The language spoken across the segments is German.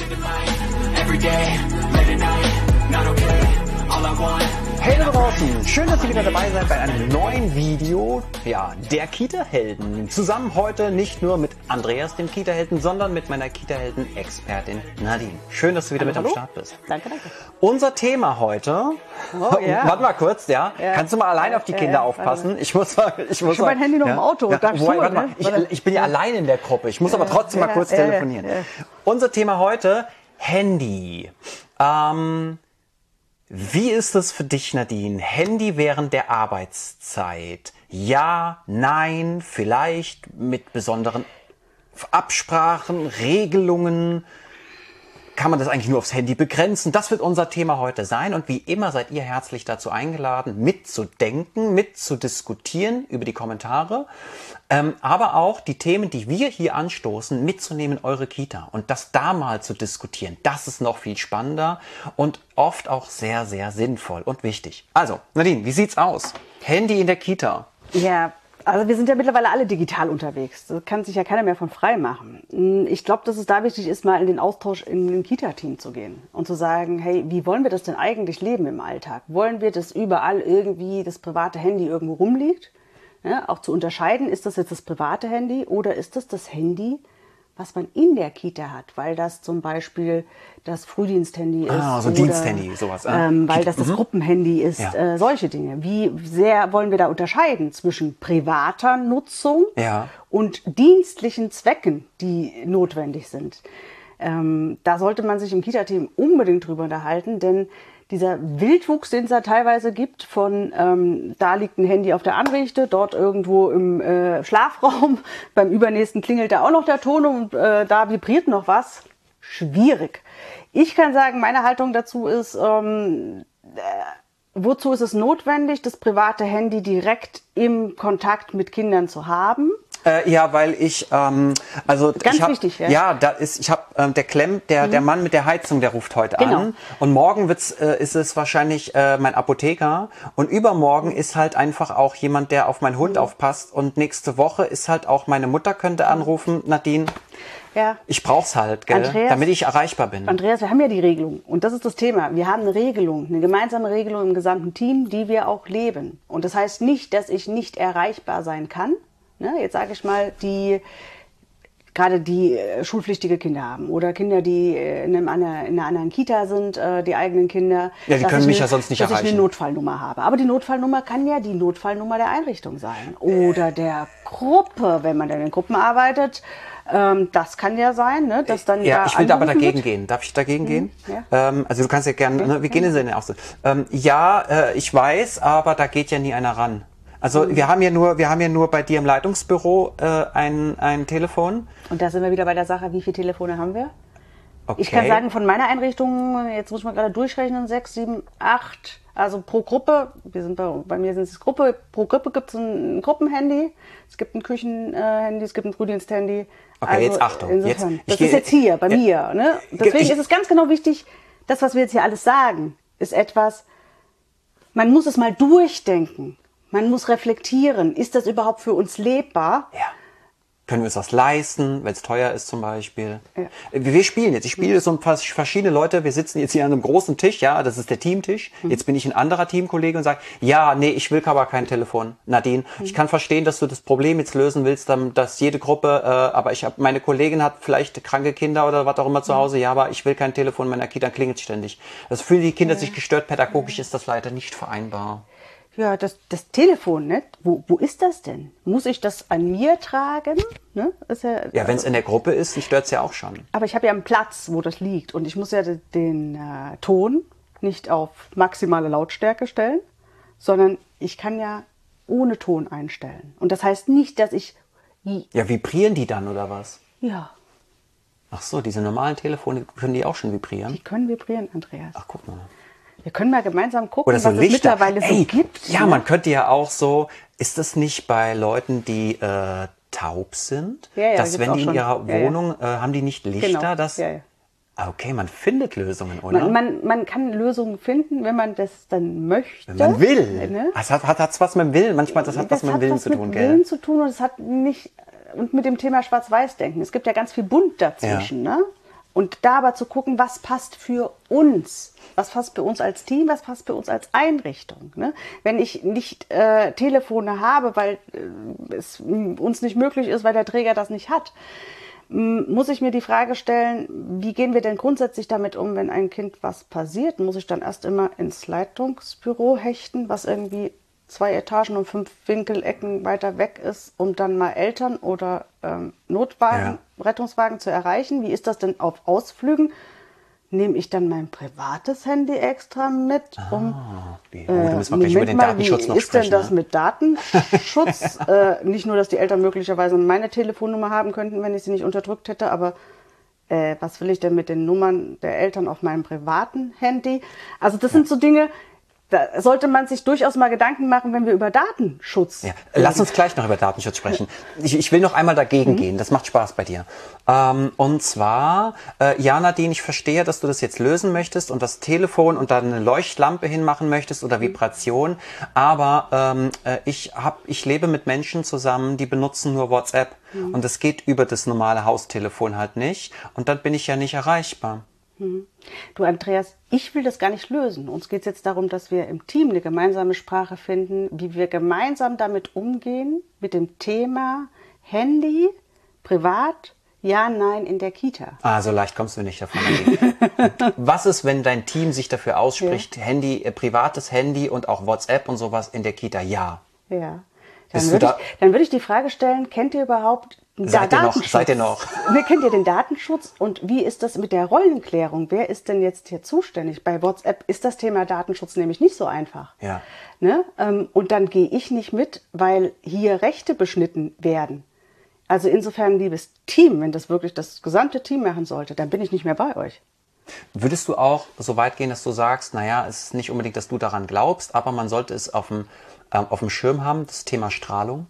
Hey da draußen, schön, dass ihr wieder dabei seid bei einem neuen Video, ja, der Kita-Helden. Zusammen heute nicht nur mit Andreas, dem Kita-Helden, sondern mit meiner Kita-Helden-Expertin Nadine. Schön, dass du wieder mit am Start bist. Danke, danke. Unser Thema heute, warte mal kurz, ja, kannst du mal allein auf die Kinder aufpassen? Ich muss mein Handy noch im Auto. Warte mal, ich bin ja allein in der Gruppe, ich muss aber trotzdem mal kurz telefonieren. Unser Thema heute, Handy. Wie ist es für dich, Nadine? Handy während der Arbeitszeit? Ja, nein, vielleicht mit besonderen Absprachen, Regelungen? Kann man das eigentlich nur aufs Handy begrenzen? Das wird unser Thema heute sein. Und wie immer seid ihr herzlich dazu eingeladen, mitzudenken, mitzudiskutieren über die Kommentare. Aber auch die Themen, die wir hier anstoßen, mitzunehmen in eure Kita. Und das da mal zu diskutieren, das ist noch viel spannender und oft auch sehr, sehr sinnvoll und wichtig. Also, Nadine, wie sieht's aus? Handy in der Kita. Ja, also wir sind ja mittlerweile alle digital unterwegs. Da kann sich ja keiner mehr von frei machen. Ich glaube, dass es da wichtig ist, mal in den Austausch in ein Kita-Team zu gehen und zu sagen, hey, wie wollen wir das denn eigentlich leben im Alltag? Wollen wir, dass überall irgendwie das private Handy irgendwo rumliegt? Ja, auch zu unterscheiden, ist das jetzt das private Handy oder ist das Handy, was man in der Kita hat, weil das zum Beispiel das Frühdiensthandy ist. Ah, so ein Diensthandy, sowas. Weil das Gruppenhandy ist, solche Dinge. Wie sehr wollen wir da unterscheiden zwischen privater Nutzung und dienstlichen Zwecken, die notwendig sind? Da sollte man sich im Kita-Team unbedingt drüber unterhalten, denn dieser Wildwuchs, den es da teilweise gibt, von da liegt ein Handy auf der Anrichte, dort irgendwo im Schlafraum, beim übernächsten klingelt da auch noch der Ton und da vibriert noch was. Schwierig. Ich kann sagen, meine Haltung dazu ist, wozu ist es notwendig, das private Handy direkt im Kontakt mit Kindern zu haben? Ja, weil ich, wichtig, der Mann mit der Heizung, der ruft heute an. Und morgen ist es wahrscheinlich mein Apotheker. Und übermorgen ist halt einfach auch jemand, der auf meinen Hund aufpasst. Und nächste Woche ist halt auch meine Mutter könnte anrufen, Nadine. Ja. Ich brauch's halt, gell, Andreas, damit ich erreichbar bin. Andreas, wir haben ja die Regelung. Und das ist das Thema. Wir haben eine Regelung, eine gemeinsame Regelung im gesamten Team, die wir auch leben. Und das heißt nicht, dass ich nicht erreichbar sein kann. Ne, jetzt sage ich mal, gerade die schulpflichtige Kinder haben oder Kinder, die in einer anderen Kita sind, die eigenen Kinder. Ja, die können mich ja sonst nicht erreichen. Dass ich eine Notfallnummer habe. Aber die Notfallnummer kann ja die Notfallnummer der Einrichtung sein. Oder der Gruppe, wenn man dann in Gruppen arbeitet. Das kann ja sein, ne, dass dann ich will aber dagegen gehen. Darf ich dagegen gehen? Ja. Also du kannst ja gerne, wie gehen denn auch so? Ich weiß, aber da geht ja nie einer ran. Also wir haben ja nur bei dir im Leitungsbüro ein Telefon. Und da sind wir wieder bei der Sache, wie viele Telefone haben wir? Okay. Ich kann sagen, von meiner Einrichtung, jetzt muss ich mal gerade durchrechnen, 6, 7, 8, also pro Gruppe, bei mir sind es Gruppe, pro Gruppe gibt es ein Gruppenhandy, es gibt ein Küchenhandy, es gibt ein Frühdiensthandy. Okay, also jetzt Achtung. Insofern, das ist jetzt hier, bei mir. Ne? Deswegen ist es ganz genau wichtig, das, was wir jetzt hier alles sagen, ist etwas, man muss es mal durchdenken. Man muss reflektieren, ist das überhaupt für uns lebbar? Ja. Können wir uns das leisten, wenn es teuer ist zum Beispiel? Ja. Wir spielen jetzt. Ich spiele so verschiedene Leute. Wir sitzen jetzt hier an einem großen Tisch. Ja, das ist der Teamtisch. Jetzt bin ich ein anderer Teamkollege und sage, ja, nee, ich will aber kein Telefon. Nadine, ich kann verstehen, dass du das Problem jetzt lösen willst, dass jede Gruppe, aber meine Kollegin hat vielleicht kranke Kinder oder was auch immer zu Hause. Ja, aber ich will kein Telefon in meiner Kita, klingelt ständig. Das fühlen die Kinder sich gestört. Pädagogisch ist das leider nicht vereinbar. Ja, das Telefon, ne? Wo ist das denn? Muss ich das an mir tragen? Ne? Ist ja, wenn es in der Gruppe ist, dann stört es ja auch schon. Aber ich habe ja einen Platz, wo das liegt. Und ich muss ja den Ton nicht auf maximale Lautstärke stellen, sondern ich kann ja ohne Ton einstellen. Und das heißt nicht, dass ich... Ja, vibrieren die dann oder was? Ja. Ach so, diese normalen Telefone, können die auch schon vibrieren? Die können vibrieren, Andreas. Ach, guck mal. Wir können mal gemeinsam gucken, so was es mittlerweile so gibt. Ja, man könnte ja auch so, ist das nicht bei Leuten, die taub sind, dass wenn die in ihrer Wohnung, haben die nicht Lichter, dass... Okay, man findet Lösungen, oder? Man kann Lösungen finden, wenn man das dann möchte. Wenn man will. Ne? Das hat's was mit dem Willen. Manchmal das hat was mit dem Willen zu tun, gell? Willen zu tun und es hat nicht und mit dem Thema Schwarz-Weiß-Denken. Es gibt ja ganz viel Bunt dazwischen, ne? Und da aber zu gucken, was passt für uns, was passt für uns als Team, was passt für uns als Einrichtung. Ne? Wenn ich nicht Telefone habe, weil es uns nicht möglich ist, weil der Träger das nicht hat, muss ich mir die Frage stellen, wie gehen wir denn grundsätzlich damit um, wenn ein Kind was passiert? Muss ich dann erst immer ins Leitungsbüro hechten, was irgendwie 2 Etagen und 5 Winkelecken weiter weg ist, um dann mal Eltern oder Notwagen, Rettungswagen zu erreichen? Wie ist das denn auf Ausflügen? Nehme ich dann mein privates Handy extra mit? Da müssen wir gleich über den Datenschutz noch sprechen. Wie ist denn das mit Datenschutz? Nicht nur, dass die Eltern möglicherweise meine Telefonnummer haben könnten, wenn ich sie nicht unterdrückt hätte, aber was will ich denn mit den Nummern der Eltern auf meinem privaten Handy? Also das sind so Dinge, da sollte man sich durchaus mal Gedanken machen, wenn wir über Datenschutz reden. Lass uns gleich noch über Datenschutz sprechen. Ich will noch einmal dagegen gehen. Das macht Spaß bei dir. Und zwar, Nadine, ich verstehe, dass du das jetzt lösen möchtest und das Telefon und dann eine Leuchtlampe hinmachen möchtest oder Vibration. Aber ich lebe mit Menschen zusammen, die benutzen nur WhatsApp. Und das geht über das normale Haustelefon halt nicht. Und dann bin ich ja nicht erreichbar. Du, Andreas, ich will das gar nicht lösen. Uns geht es jetzt darum, dass wir im Team eine gemeinsame Sprache finden, wie wir gemeinsam damit umgehen, mit dem Thema Handy, privat, ja, nein in der Kita. So leicht kommst du nicht davon. Was ist, wenn dein Team sich dafür ausspricht, Handy, privates Handy und auch WhatsApp und sowas in der Kita, ja? Ja. Dann würde ich die Frage stellen, kennt ihr überhaupt Datenschutz? Seid ihr noch? Kennt ihr den Datenschutz und wie ist das mit der Rollenklärung? Wer ist denn jetzt hier zuständig? Bei WhatsApp ist das Thema Datenschutz nämlich nicht so einfach. Ja. Ne? Und dann gehe ich nicht mit, weil hier Rechte beschnitten werden. Also insofern, liebes Team, wenn das wirklich das gesamte Team machen sollte, dann bin ich nicht mehr bei euch. Würdest du auch so weit gehen, dass du sagst, naja, es ist nicht unbedingt, dass du daran glaubst, aber man sollte es auf dem Schirm haben, das Thema Strahlung?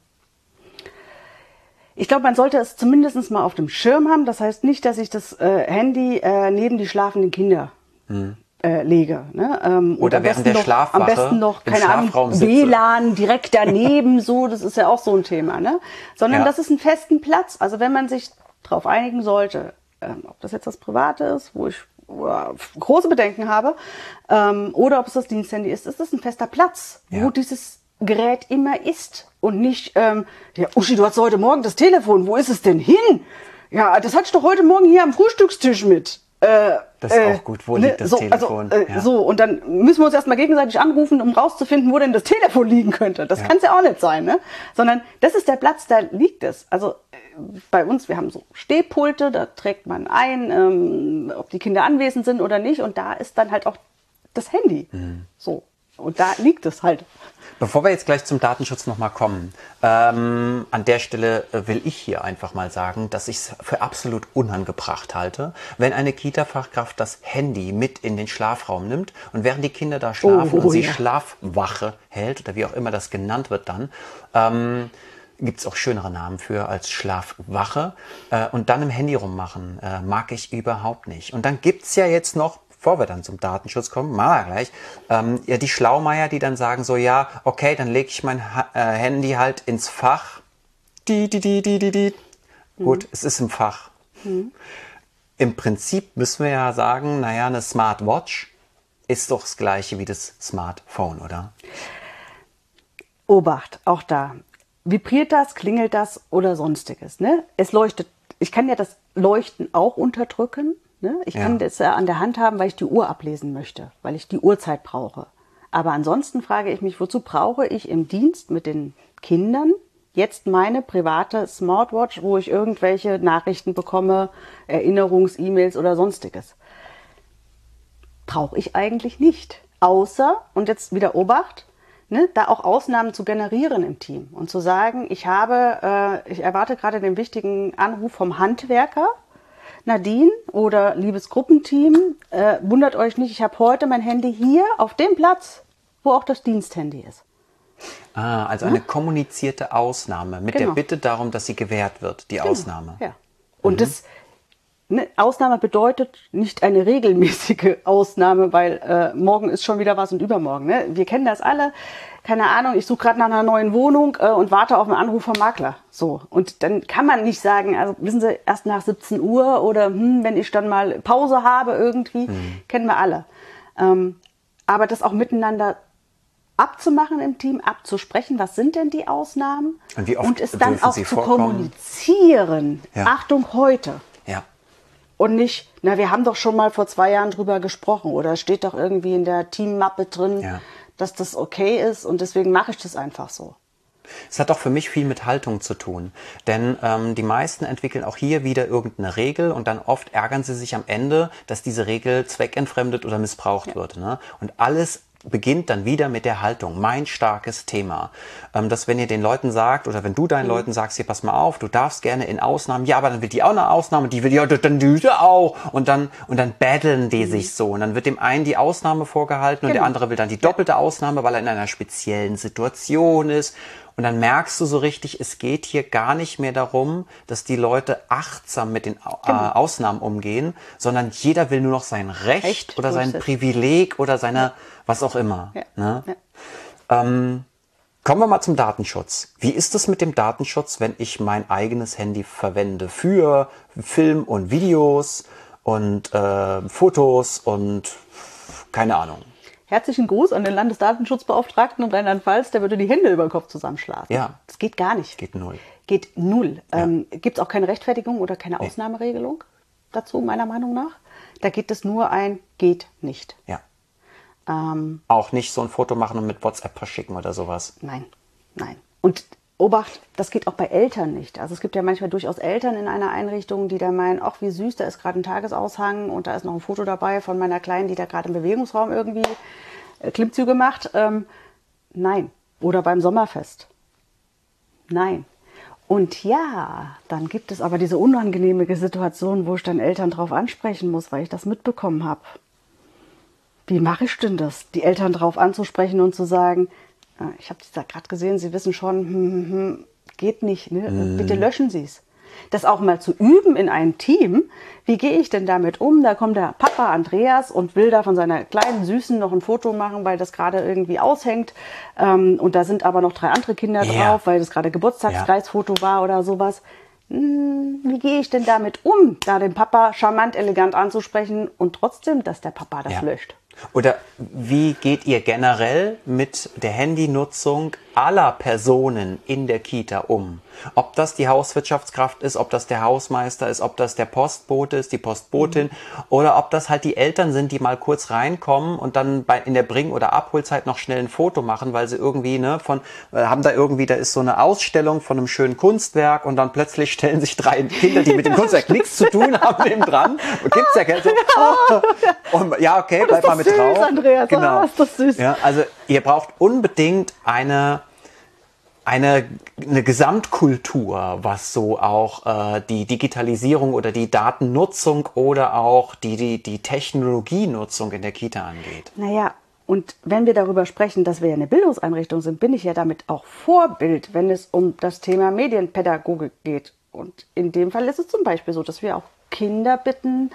Ich glaube, man sollte es zumindest mal auf dem Schirm haben. Das heißt nicht, dass ich das Handy neben die schlafenden Kinder lege. Ne? Oder während der Schlafwache am besten noch, keine Ahnung, WLAN direkt daneben, so, das ist ja auch so ein Thema. Ne? Sondern das ist ein festen Platz. Also wenn man sich darauf einigen sollte, ob das jetzt das Private ist, wo ich große Bedenken habe, oder ob es das Diensthandy ist das ein fester Platz, wo dieses Gerät immer ist und nicht, Uschi, du hast heute Morgen das Telefon, wo ist es denn hin? Ja, das hatte ich doch heute Morgen hier am Frühstückstisch mit. Das ist auch gut, wo liegt das Telefon? So, und dann müssen wir uns erstmal gegenseitig anrufen, um rauszufinden, wo denn das Telefon liegen könnte. Das kann es ja auch nicht sein, ne? Sondern das ist der Platz, da liegt es. Also bei uns, wir haben so Stehpulte, da trägt man ein, ob die Kinder anwesend sind oder nicht. Und da ist dann halt auch das Handy. So. Und da liegt es halt. Bevor wir jetzt gleich zum Datenschutz nochmal kommen, an der Stelle will ich hier einfach mal sagen, dass ich es für absolut unangebracht halte, wenn eine Kita-Fachkraft das Handy mit in den Schlafraum nimmt und während die Kinder da schlafen und sie Schlafwache hält, oder wie auch immer das genannt wird dann, gibt es auch schönere Namen für als Schlafwache, und dann im Handy rummachen, mag ich überhaupt nicht. Und dann gibt es ja jetzt noch, bevor wir dann zum Datenschutz kommen, mal gleich, die Schlaumeier, die dann sagen so, ja, okay, dann lege ich mein Handy halt ins Fach. Gut, es ist im Fach. Im Prinzip müssen wir ja sagen, naja, eine Smartwatch ist doch das gleiche wie das Smartphone, oder? Obacht, auch da. Vibriert das, klingelt das oder sonstiges, ne? Es leuchtet. Ich kann ja das Leuchten auch unterdrücken. Ich kann das ja an der Hand haben, weil ich die Uhr ablesen möchte, weil ich die Uhrzeit brauche. Aber ansonsten frage ich mich, wozu brauche ich im Dienst mit den Kindern jetzt meine private Smartwatch, wo ich irgendwelche Nachrichten bekomme, Erinnerungs-E-Mails oder sonstiges? Brauche ich eigentlich nicht. Außer, und jetzt wieder Obacht, da auch Ausnahmen zu generieren im Team und zu sagen, ich erwarte gerade den wichtigen Anruf vom Handwerker, Nadine oder liebes Gruppenteam, wundert euch nicht, ich habe heute mein Handy hier auf dem Platz, wo auch das Diensthandy ist. Also eine kommunizierte Ausnahme mit der Bitte darum, dass sie gewährt wird, die Ausnahme. Ja. Und das Ne? Ausnahme bedeutet nicht eine regelmäßige Ausnahme, weil morgen ist schon wieder was und übermorgen. Ne? Wir kennen das alle. Keine Ahnung, ich suche gerade nach einer neuen Wohnung und warte auf einen Anruf vom Makler. So. Und dann kann man nicht sagen, also wissen Sie, erst nach 17 Uhr oder wenn ich dann mal Pause habe irgendwie, kennen wir alle. Aber das auch miteinander abzumachen im Team, abzusprechen, was sind denn die Ausnahmen? Und wie oft und es dann auch Sie zu vorkommen? Kommunizieren. Ja. Achtung, heute. Ja. Und nicht, wir haben doch schon mal vor 2 Jahren drüber gesprochen oder steht doch irgendwie in der Teammappe drin, dass das okay ist und deswegen mache ich das einfach so. Es hat auch für mich viel mit Haltung zu tun, denn die meisten entwickeln auch hier wieder irgendeine Regel und dann oft ärgern sie sich am Ende, dass diese Regel zweckentfremdet oder missbraucht wird. Ne? Und alles beginnt dann wieder mit der Haltung. Mein starkes Thema. Dass wenn ihr den Leuten sagt oder wenn du deinen Leuten sagst, hier pass mal auf, du darfst gerne in Ausnahmen, ja, aber dann will die auch eine Ausnahme, die will ja, dann diese auch. Und dann battlen die sich so. Und dann wird dem einen die Ausnahme vorgehalten und der andere will dann die doppelte Ausnahme, weil er in einer speziellen Situation ist. Und dann merkst du so richtig, es geht hier gar nicht mehr darum, dass die Leute achtsam mit den Ausnahmen umgehen, sondern jeder will nur noch sein Recht oder sein Privileg oder seine, was auch immer. Ja. Ne? Ja. Kommen wir mal zum Datenschutz. Wie ist es mit dem Datenschutz, wenn ich mein eigenes Handy verwende für Film und Videos und Fotos und keine Ahnung? Herzlichen Gruß an den Landesdatenschutzbeauftragten in Rheinland-Pfalz, der würde die Hände über den Kopf zusammenschlagen. Ja. Das geht gar nicht. Geht null. Geht null. Ja. Gibt es auch keine Rechtfertigung oder keine Ausnahmeregelung dazu, meiner Meinung nach. Da geht es nur geht nicht. Ja. Auch nicht so ein Foto machen und mit WhatsApp verschicken oder sowas. Nein. Und Obacht, das geht auch bei Eltern nicht. Also es gibt ja manchmal durchaus Eltern in einer Einrichtung, die da meinen, ach wie süß, da ist gerade ein Tagesaushang und da ist noch ein Foto dabei von meiner Kleinen, die da gerade im Bewegungsraum irgendwie Klimmzüge macht. Nein. Oder beim Sommerfest. Nein. Und ja, dann gibt es aber diese unangenehme Situation, wo ich dann Eltern drauf ansprechen muss, weil ich das mitbekommen habe. Wie mache ich denn das, die Eltern drauf anzusprechen und zu sagen, ich habe das gerade gesehen, Sie wissen schon, geht nicht, ne? Bitte löschen Sie es. Das auch mal zu üben in einem Team, wie gehe ich denn damit um? Da kommt der Papa Andreas und will da von seiner kleinen Süßen noch ein Foto machen, weil das gerade irgendwie aushängt. Und da sind aber noch 3 andere Kinder drauf, weil das gerade Geburtstagskreisfoto war oder sowas. Wie gehe ich denn damit um, da den Papa charmant, elegant anzusprechen und trotzdem, dass der Papa das löscht? Oder wie geht ihr generell mit der Handynutzung aller Personen in der Kita um? Ob das die Hauswirtschaftskraft ist, ob das der Hausmeister ist, ob das der Postbote ist, die Postbotin oder ob das halt die Eltern sind, die mal kurz reinkommen und dann in der Bring- oder Abholzeit noch schnell ein Foto machen, weil sie irgendwie da ist so eine Ausstellung von einem schönen Kunstwerk und dann plötzlich stellen sich 3 Kinder, die mit dem Kunstwerk nichts zu tun haben, neben dran. Gibt's ja so, und ja, okay, bleib mal mit drauf. Andreas, genau. Ist das süß. Ja, also ihr braucht unbedingt eine Gesamtkultur, was so auch die Digitalisierung oder die Datennutzung oder auch die Technologienutzung in der Kita angeht. Naja, und wenn wir darüber sprechen, dass wir ja eine Bildungseinrichtung sind, bin ich ja damit auch Vorbild, wenn es um das Thema Medienpädagogik geht. Und in dem Fall ist es zum Beispiel so, dass wir auch Kinder bitten,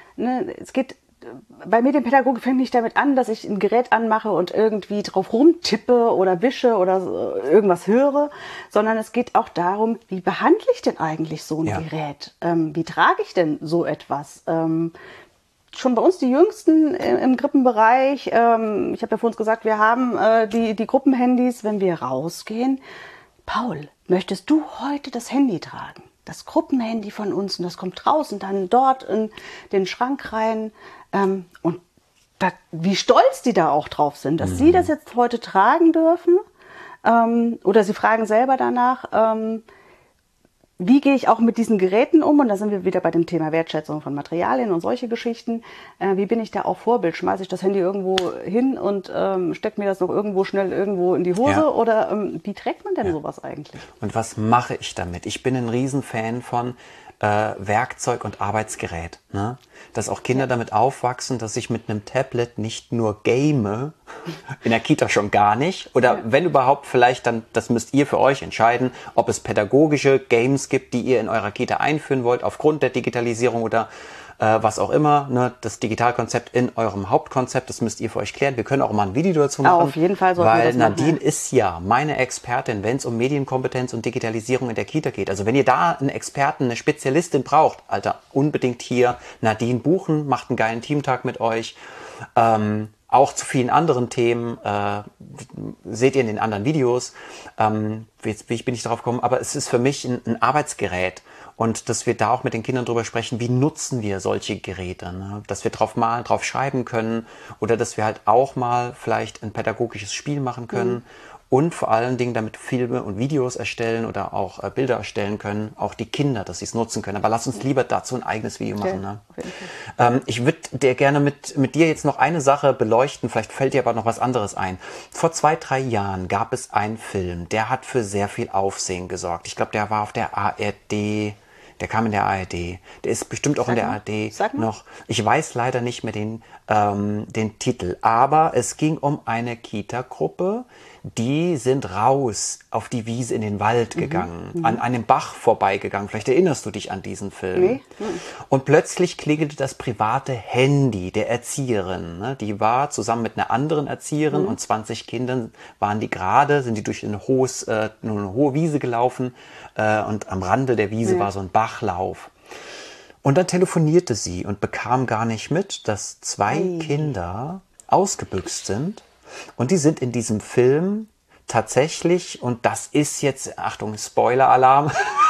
bei Medienpädagogik fängt nicht damit an, dass ich ein Gerät anmache und irgendwie drauf rumtippe oder wische oder irgendwas höre, sondern es geht auch darum, wie behandle ich denn eigentlich so ein Gerät? Wie trage ich denn so etwas? Schon bei uns die Jüngsten im Krippenbereich, ich habe ja vor uns gesagt, wir haben die Gruppenhandys, wenn wir rausgehen. Paul, möchtest du heute das Handy tragen? Das Gruppenhandy von uns, und das kommt draußen dann dort in den Schrank rein. Und wie stolz die da auch drauf sind, dass sie das jetzt heute tragen dürfen. Oder sie fragen selber danach, wie gehe ich auch mit diesen Geräten um? Und da sind wir wieder bei dem Thema Wertschätzung von Materialien und solche Geschichten. Wie bin ich da auch Vorbild? Schmeiße ich das Handy irgendwo hin und stecke mir das noch schnell irgendwo in die Hose? Ja. Oder wie trägt man denn sowas eigentlich? Und was mache ich damit? Ich bin ein Riesenfan von Werkzeug und Arbeitsgerät. Ne? Dass auch Kinder damit aufwachsen, dass ich mit einem Tablet nicht nur game, in der Kita schon gar nicht, oder wenn überhaupt vielleicht dann, das müsst ihr für euch entscheiden, ob es pädagogische Games gibt, die ihr in eurer Kita einführen wollt, aufgrund der Digitalisierung oder was auch immer, ne, das Digitalkonzept in eurem Hauptkonzept, das müsst ihr für euch klären. Wir können auch mal ein Video dazu machen. Auf jeden Fall sollten wir weil das machen, Nadine ist ja meine Expertin, wenn es um Medienkompetenz und Digitalisierung in der Kita geht. Also wenn ihr da einen Experten, eine Spezialistin braucht, Alter, unbedingt hier Nadine buchen, macht einen geilen Teamtag mit euch. Auch zu vielen anderen Themen seht ihr in den anderen Videos. Wie bin ich darauf gekommen? Aber es ist für mich ein Arbeitsgerät. Und dass wir da auch mit den Kindern drüber sprechen, wie nutzen wir solche Geräte, ne? Dass wir drauf malen, drauf schreiben können oder dass wir halt auch mal vielleicht ein pädagogisches Spiel machen können und vor allen Dingen damit Filme und Videos erstellen oder auch Bilder erstellen können, auch die Kinder, dass sie es nutzen können. Aber lass uns lieber dazu ein eigenes Video machen. Ne? Ich würde dir gerne mit dir jetzt noch eine Sache beleuchten, vielleicht fällt dir aber noch was anderes ein. Vor 2-3 Jahren gab es einen Film, der hat für sehr viel Aufsehen gesorgt. Ich glaube, der war auf der ARD. Der kam in der ARD. Der ist bestimmt auch in der ARD noch. Ich weiß leider nicht mehr den Titel. Aber es ging um eine Kita-Gruppe, die sind raus auf die Wiese in den Wald gegangen, an einem Bach vorbeigegangen. Vielleicht erinnerst du dich an diesen Film. Nee. Und plötzlich klingelte das private Handy der Erzieherin. Ne? Die war zusammen mit einer anderen Erzieherin und 20 Kindern sind die durch eine hohe Wiese gelaufen und am Rande der Wiese war so ein Bachlauf. Und dann telefonierte sie und bekam gar nicht mit, dass 2 Kinder ausgebüxt sind. Und die sind in diesem Film tatsächlich, und das ist jetzt, Achtung, Spoiler-Alarm,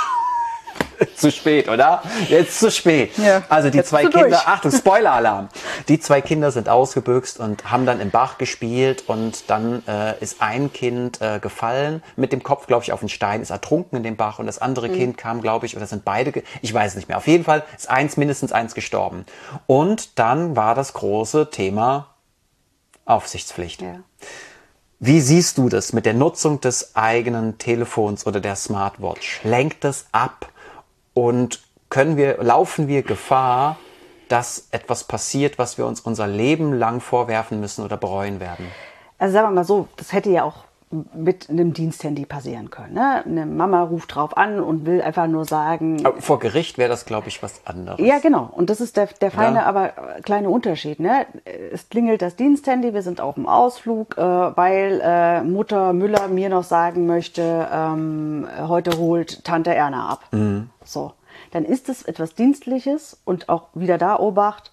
zu spät, oder? Jetzt zu spät. Ja, also die 2 Kinder, Achtung, Spoiler-Alarm. Die 2 Kinder sind ausgebüxt und haben dann im Bach gespielt und dann ist ein Kind gefallen, mit dem Kopf, glaube ich, auf den Stein, ist ertrunken in dem Bach und das andere Kind kam, glaube ich, oder sind beide, ich weiß es nicht mehr. Auf jeden Fall ist mindestens eins gestorben. Und dann war das große Thema Aufsichtspflicht. Ja. Wie siehst du das mit der Nutzung des eigenen Telefons oder der Smartwatch? Lenkt das ab? Und laufen wir Gefahr, dass etwas passiert, was wir uns unser Leben lang vorwerfen müssen oder bereuen werden? Also sagen wir mal so, das hätte ja auch mit einem Diensthandy passieren können. Ne? Eine Mama ruft drauf an und will einfach nur sagen... Aber vor Gericht wäre das, glaube ich, was anderes. Ja, genau. Und das ist der feine, aber kleine Unterschied. Ne? Es klingelt das Diensthandy, wir sind auf dem Ausflug, weil Mutter Müller mir noch sagen möchte, heute holt Tante Erna ab. So. Dann ist es etwas Dienstliches und auch wieder da Obacht.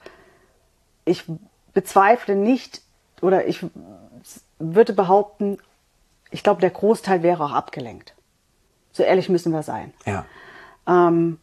Ich bezweifle nicht oder ich würde behaupten, ich glaube, der Großteil wäre auch abgelenkt. So ehrlich müssen wir sein. Ja. Rein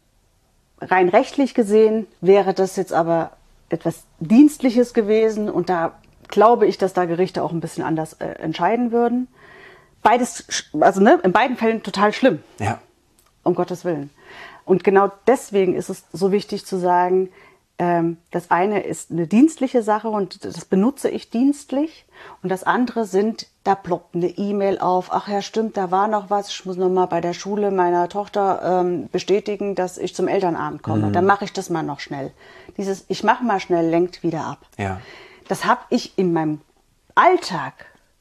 rechtlich gesehen wäre das jetzt aber etwas Dienstliches gewesen und da glaube ich, dass da Gerichte auch ein bisschen anders entscheiden würden. Beides, also in beiden Fällen total schlimm. Ja. Um Gottes Willen. Und genau deswegen ist es so wichtig zu sagen, das eine ist eine dienstliche Sache und das benutze ich dienstlich. Und das andere da ploppt eine E-Mail auf. Ach ja, stimmt, da war noch was. Ich muss noch mal bei der Schule meiner Tochter bestätigen, dass ich zum Elternabend komme. Dann mache ich das mal noch schnell. Dieses ich mache mal schnell lenkt wieder ab. Ja. Das habe ich in meinem Alltag,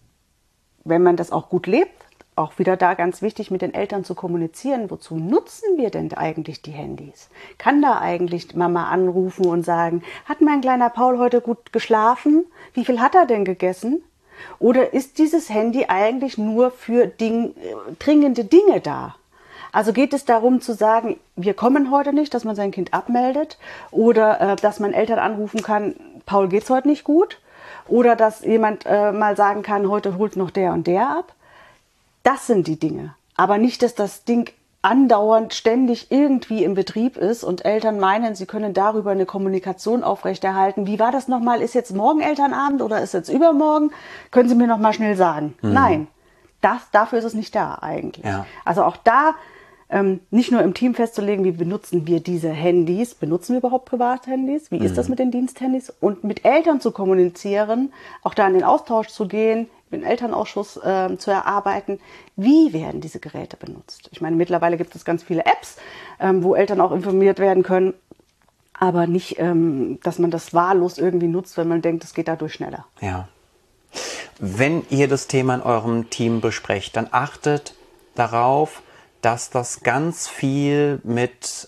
wenn man das auch gut lebt, auch wieder da ganz wichtig, mit den Eltern zu kommunizieren. Wozu nutzen wir denn eigentlich die Handys? Kann da eigentlich Mama anrufen und sagen, hat mein kleiner Paul heute gut geschlafen? Wie viel hat er denn gegessen? Oder ist dieses Handy eigentlich nur für dringende Dinge da? Also geht es darum zu sagen, wir kommen heute nicht, dass man sein Kind abmeldet oder dass man Eltern anrufen kann, Paul geht's heute nicht gut? Oder dass jemand mal sagen kann, heute holt noch der und der ab? Das sind die Dinge. Aber nicht, dass das Ding andauernd ständig irgendwie im Betrieb ist und Eltern meinen, sie können darüber eine Kommunikation aufrechterhalten. Wie war das nochmal? Ist jetzt morgen Elternabend oder ist jetzt übermorgen? Können Sie mir noch mal schnell sagen? Nein, dafür ist es nicht da eigentlich. Ja. Also auch da nicht nur im Team festzulegen, wie benutzen wir diese Handys, benutzen wir überhaupt Privathandys, wie ist das mit den Diensthandys und mit Eltern zu kommunizieren, auch da in den Austausch zu gehen, einen Elternausschuss zu erarbeiten, wie werden diese Geräte benutzt. Ich meine, mittlerweile gibt es ganz viele Apps, wo Eltern auch informiert werden können, aber nicht, dass man das wahllos irgendwie nutzt, wenn man denkt, es geht dadurch schneller. Ja. Wenn ihr das Thema in eurem Team besprecht, dann achtet darauf, dass das ganz viel mit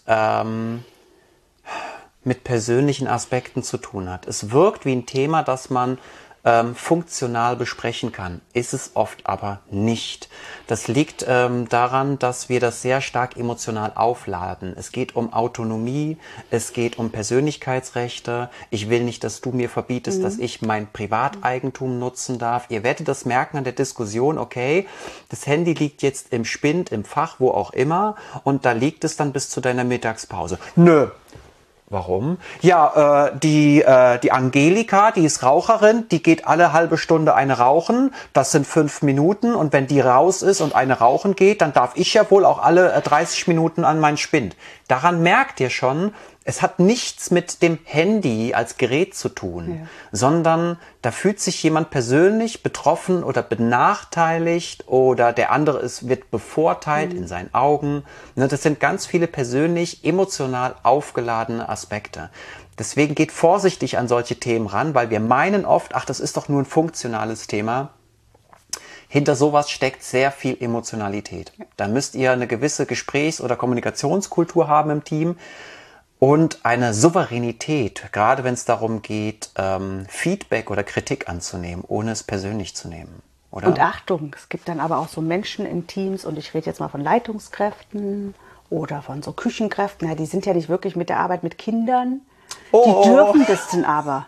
persönlichen Aspekten zu tun hat. Es wirkt wie ein Thema, das man funktional besprechen kann, ist es oft aber nicht. Das liegt daran, dass wir das sehr stark emotional aufladen. Es geht um Autonomie, es geht um Persönlichkeitsrechte. Ich will nicht, dass du mir verbietest, dass ich mein Privateigentum nutzen darf. Ihr werdet das merken an der Diskussion, okay, das Handy liegt jetzt im Spind, im Fach, wo auch immer, und da liegt es dann bis zu deiner Mittagspause. Nö. Warum? Ja, die Angelika, die ist Raucherin, die geht alle halbe Stunde eine rauchen. Das sind 5 Minuten. Und wenn die raus ist und eine rauchen geht, dann darf ich ja wohl auch alle 30 Minuten an meinen Spind. Daran merkt ihr schon, es hat nichts mit dem Handy als Gerät zu tun, sondern da fühlt sich jemand persönlich betroffen oder benachteiligt oder der andere wird bevorteilt in seinen Augen. Das sind ganz viele persönlich, emotional aufgeladene Aspekte. Deswegen geht vorsichtig an solche Themen ran, weil wir meinen oft, ach, das ist doch nur ein funktionales Thema. Hinter sowas steckt sehr viel Emotionalität. Da müsst ihr eine gewisse Gesprächs- oder Kommunikationskultur haben im Team und eine Souveränität, gerade wenn es darum geht, Feedback oder Kritik anzunehmen, ohne es persönlich zu nehmen. Oder? Und Achtung, es gibt dann aber auch so Menschen in Teams, und ich rede jetzt mal von Leitungskräften oder von so Küchenkräften, ja, die sind ja nicht wirklich mit der Arbeit mit Kindern. Die dürfen das denn aber.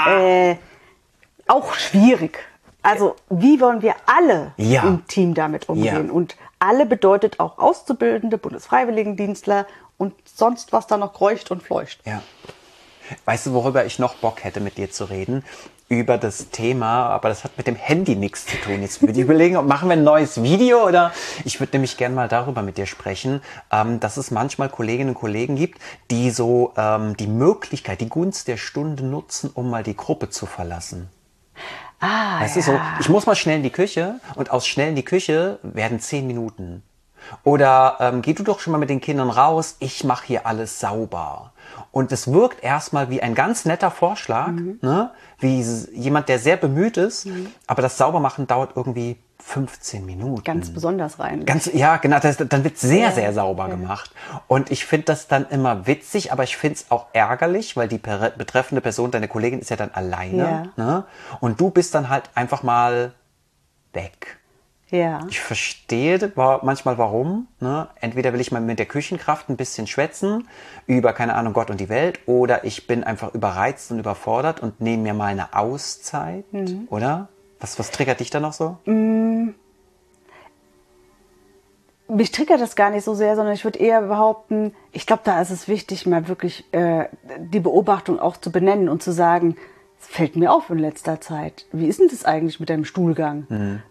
Auch schwierig. Also wie wollen wir alle im Team damit umgehen? Ja. Und alle bedeutet auch Auszubildende, Bundesfreiwilligendienstler und sonst was da noch kreucht und fleucht. Ja. Weißt du, worüber ich noch Bock hätte, mit dir zu reden? Über das Thema, aber das hat mit dem Handy nichts zu tun. Jetzt würde ich überlegen, machen wir ein neues Video oder ich würde nämlich gerne mal darüber mit dir sprechen, dass es manchmal Kolleginnen und Kollegen gibt, die so die Möglichkeit, die Gunst der Stunde nutzen, um mal die Gruppe zu verlassen. Weißt du, so, ich muss mal schnell in die Küche und aus schnell in die Küche werden 10 Minuten. Oder geh du doch schon mal mit den Kindern raus, ich mache hier alles sauber. Und es wirkt erstmal wie ein ganz netter Vorschlag, ne? Wie jemand, der sehr bemüht ist, aber das Saubermachen dauert irgendwie 15 Minuten. Ganz besonders rein. Ja, genau, dann wird sehr, sehr sauber gemacht. Und ich finde das dann immer witzig, aber ich finde es auch ärgerlich, weil die betreffende Person, deine Kollegin, ist ja dann alleine. Ja. Ne? Und du bist dann halt einfach mal weg. Ja. Ich verstehe manchmal warum. Ne? Entweder will ich mal mit der Küchenkraft ein bisschen schwätzen über, keine Ahnung, Gott und die Welt, oder ich bin einfach überreizt und überfordert und nehme mir mal eine Auszeit, oder? Was triggert dich da noch so? Mich triggert das gar nicht so sehr, sondern ich würde eher behaupten, ich glaube, da ist es wichtig, mal wirklich die Beobachtung auch zu benennen und zu sagen, es fällt mir auf in letzter Zeit. Wie ist denn das eigentlich mit deinem Stuhlgang?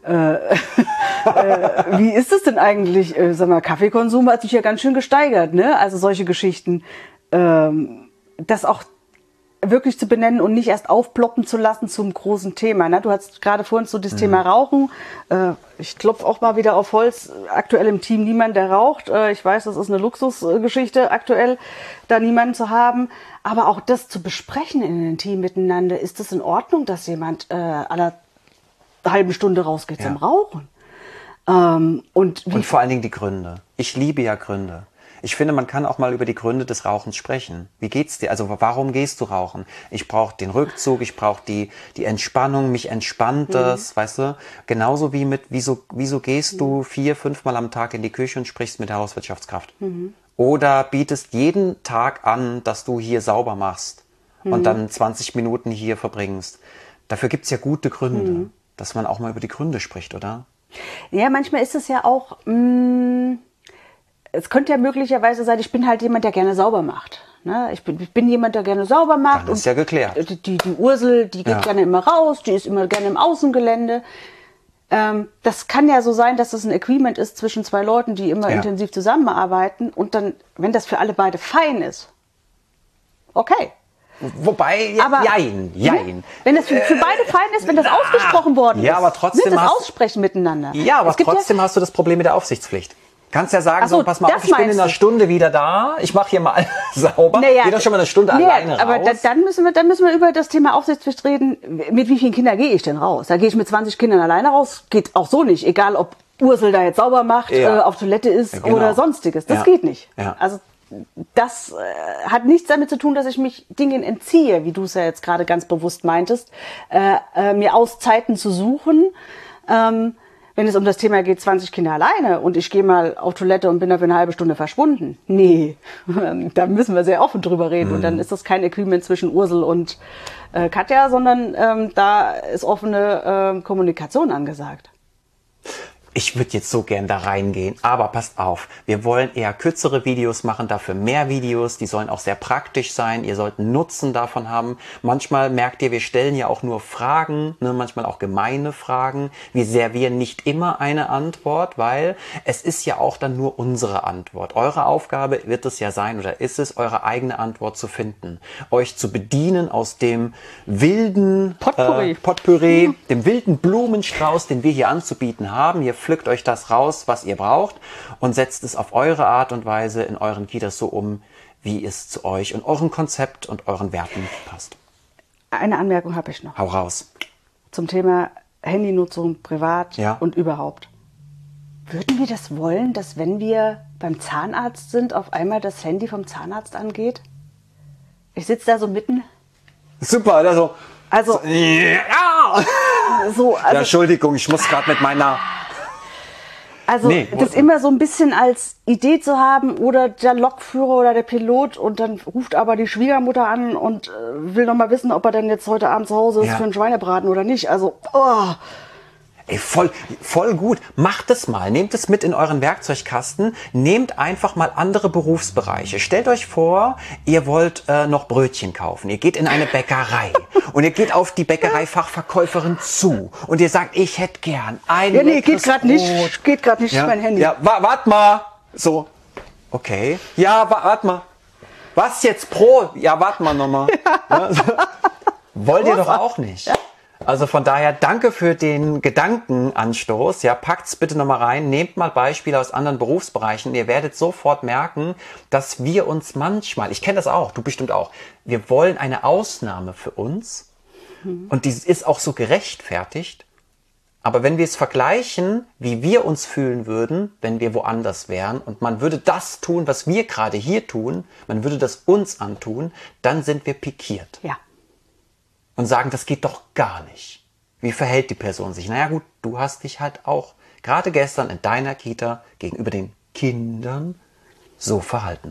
Wie ist es denn eigentlich? Sag mal, Kaffeekonsum hat sich ja ganz schön gesteigert, ne? Also solche Geschichten. Das auch wirklich zu benennen und nicht erst aufploppen zu lassen zum großen Thema. Ne? Du hast gerade vorhin so das Thema Rauchen. Ich klopfe auch mal wieder auf Holz. Aktuell im Team niemand, der raucht. Ich weiß, das ist eine Luxusgeschichte, aktuell da niemanden zu haben. Aber auch das zu besprechen in einem Team miteinander, ist das in Ordnung, dass jemand aller halben Stunde rausgeht zum Rauchen? Und vor allen Dingen die Gründe. Ich liebe ja Gründe. Ich finde, man kann auch mal über die Gründe des Rauchens sprechen. Wie geht's dir? Also warum gehst du rauchen? Ich brauche den Rückzug, ich brauche die Entspannung, mich entspannt das, weißt du? Genauso wie mit, wieso gehst du 4-5 Mal am Tag in die Küche und sprichst mit der Hauswirtschaftskraft? Oder bietest jeden Tag an, dass du hier sauber machst und dann 20 Minuten hier verbringst. Dafür gibt's ja gute Gründe, dass man auch mal über die Gründe spricht, oder? Ja, manchmal ist es ja auch... Es könnte ja möglicherweise sein, ich bin halt jemand, der gerne sauber macht. Ne? Ich bin jemand, der gerne sauber macht. Dann ist ja geklärt. Die Ursel, die geht gerne immer raus, die ist immer gerne im Außengelände. Das kann ja so sein, dass das ein Agreement ist zwischen 2 Leuten, die immer intensiv zusammenarbeiten. Und dann, wenn das für alle beide fein ist, okay. Wobei, aber, jein. Wenn es für beide fein ist, wenn das ausgesprochen worden ist. Ja, aber trotzdem das aussprechen miteinander. Ja, aber trotzdem hast du das Problem mit der Aufsichtspflicht. Kannst ja sagen, so, pass mal auf, ich bin in einer Stunde wieder da, ich mache hier mal alles sauber, geh doch schon mal eine Stunde alleine raus. Aber dann müssen wir über das Thema Aufsichtspflicht reden. Mit wie vielen Kindern gehe ich denn raus? Da gehe ich mit 20 Kindern alleine raus, geht auch so nicht, egal ob Ursel da jetzt sauber macht, auf Toilette ist oder sonstiges. Das geht nicht. Ja. Also das hat nichts damit zu tun, dass ich mich Dingen entziehe, wie du es ja jetzt gerade ganz bewusst meintest, mir Auszeiten zu suchen. Wenn es um das Thema geht, 20 Kinder alleine und ich gehe mal auf Toilette und bin da für eine halbe Stunde verschwunden. Nee, da müssen wir sehr offen drüber reden. Und dann ist das kein Agreement zwischen Ursel und Katja, sondern da ist offene Kommunikation angesagt. Ich würde jetzt so gern da reingehen, aber passt auf, wir wollen eher kürzere Videos machen, dafür mehr Videos, die sollen auch sehr praktisch sein, ihr sollt einen Nutzen davon haben. Manchmal merkt ihr, wir stellen ja auch nur Fragen, ne, manchmal auch gemeine Fragen. Wir servieren nicht immer eine Antwort, weil es ist ja auch dann nur unsere Antwort. Eure Aufgabe wird es ja sein oder ist es, eure eigene Antwort zu finden. Euch zu bedienen aus dem wilden Potpourri, dem wilden Blumenstrauß, den wir hier anzubieten haben. Ihr pflückt euch das raus, was ihr braucht und setzt es auf eure Art und Weise in euren Kitas so um, wie es zu euch und eurem Konzept und euren Werten passt. Eine Anmerkung habe ich noch. Hau raus. Zum Thema Handynutzung privat und überhaupt. Würden wir das wollen, dass wenn wir beim Zahnarzt sind, auf einmal das Handy vom Zahnarzt angeht? Ich sitze da so mitten. Super, also ja, Entschuldigung, ich muss gerade mit meiner... Also das immer so ein bisschen als Idee zu haben oder der Lokführer oder der Pilot und dann ruft aber die Schwiegermutter an und will noch mal wissen, ob er denn jetzt heute Abend zu Hause ist für einen Schweinebraten oder nicht. Also, Ey, voll gut. Macht es mal. Nehmt es mit in euren Werkzeugkasten. Nehmt einfach mal andere Berufsbereiche. Stellt euch vor, ihr wollt noch Brötchen kaufen. Ihr geht in eine Bäckerei und ihr geht auf die Bäckereifachverkäuferin zu und ihr sagt, ich hätte gern ein geht gerade nicht, mein Handy. Ja, wart mal. So. Okay. Ja, wart mal. Was jetzt Brot? Ja, wart mal nochmal. Ja. Wollt ihr doch auch nicht. Ja. Also von daher danke für den Gedankenanstoß. Ja, packt's bitte nochmal rein. Nehmt mal Beispiele aus anderen Berufsbereichen. Ihr werdet sofort merken, dass wir uns manchmal, ich kenne das auch, du bestimmt auch, wir wollen eine Ausnahme für uns und die ist auch so gerechtfertigt. Aber wenn wir es vergleichen, wie wir uns fühlen würden, wenn wir woanders wären und man würde das tun, was wir gerade hier tun, man würde das uns antun, dann sind wir pikiert. Ja. Und sagen, das geht doch gar nicht. Wie verhält die Person sich? Naja gut, du hast dich halt auch gerade gestern in deiner Kita gegenüber den Kindern so verhalten.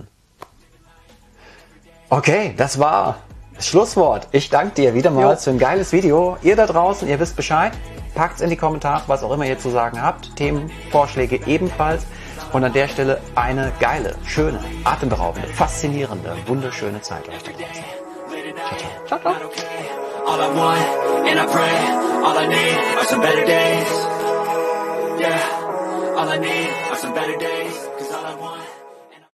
Okay, das war das Schlusswort. Ich danke dir wieder mal für ein geiles Video. Ihr da draußen, ihr wisst Bescheid. Packt's in die Kommentare, was auch immer ihr zu sagen habt. Themenvorschläge ebenfalls. Und an der Stelle eine geile, schöne, atemberaubende, faszinierende, wunderschöne Zeit euch da draußen. Ciao, ciao. Ciao, ciao. All I want, and I pray, all I need are some better days. Yeah, all I need are some better days.